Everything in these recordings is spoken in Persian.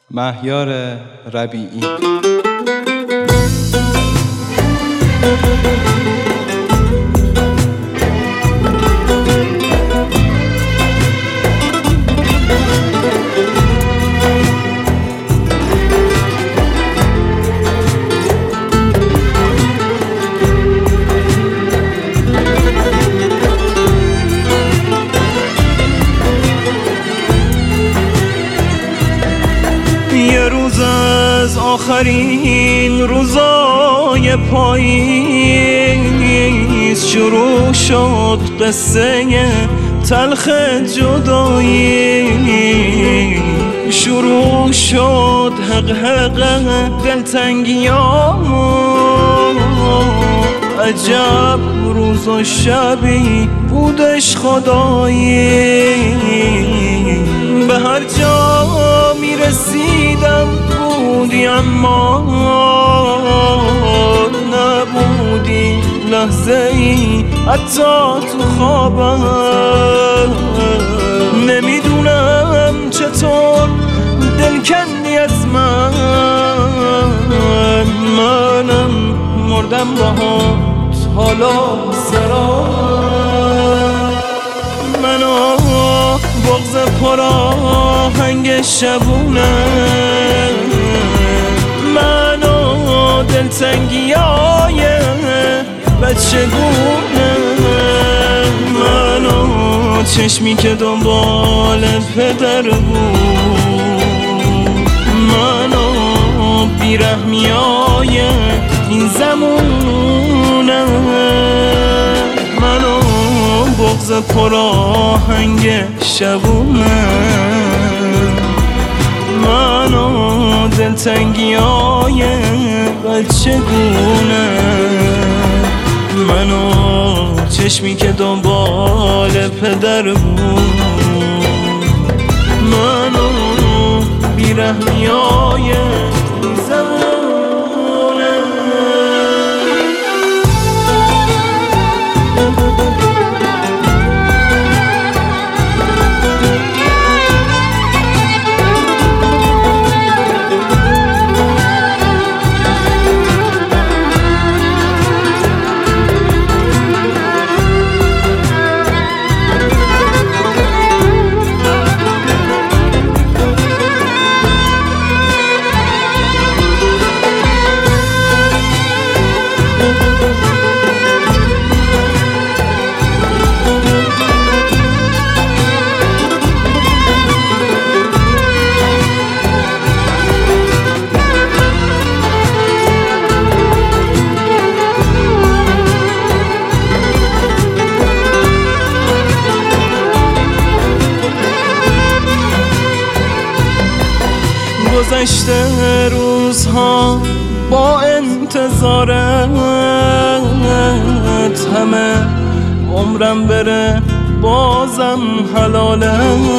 مهیار ربیعی. یه روز از آخرین روزای پاییز شروع شد قصه تلخ جدایی، شروع شد حق دلتنگیام. عجب روز و شبی بودش خدایی، به هر جا میرسیدم بودی اما نبودی لحظه ای حتی تو خوابم. نمیدونم چطور دل کندی از منم مردم باهات حالا سرام. منو بغض پراهنگ شبونه، منو دلتنگیای بچگونه، منو چشمی که دنبال پدر بود، منو بیرحمیای این زمونه، منو بغض پراهنگ شبونه، منو دلتنگیای بچگونه، منو چشمی که دنبال پدر بود، منو بیرحمیای زمونه. گذشته روزها با انتظارت، همه عمرم بره بازم حلاله.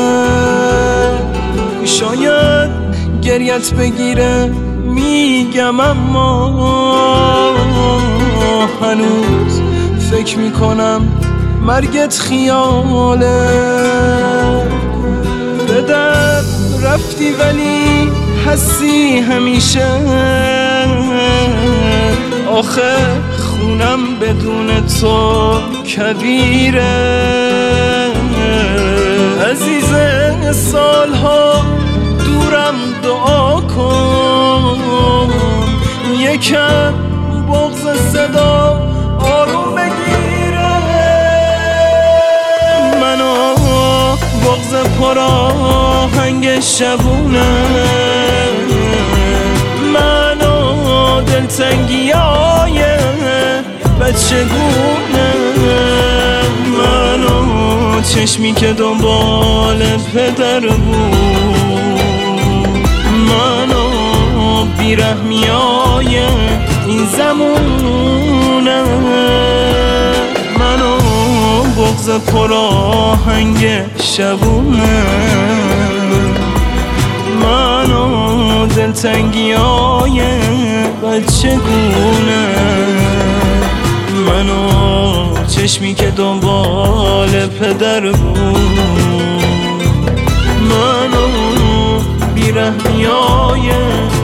شاید گریت بگیره میگم اما هنوز فکر میکنم مرگت خیاله. به در رفتی ولی هستی همیشه، آخه خونم بدون تو کبیره. عزیز سالها دورم دعا کن، یکم بغض صدا آروم بگیره. منو بغض پراهنگ شبونه، منو دلتنگیای بچگونه، منو چشمی که دنبال پدر بود، منو بیرحمیای این زمونه، منو بغض پراهنگ شبونه، منو دلتنگیای بچگونه، منو چشمی که دنبال پدر بود، منو ره میایه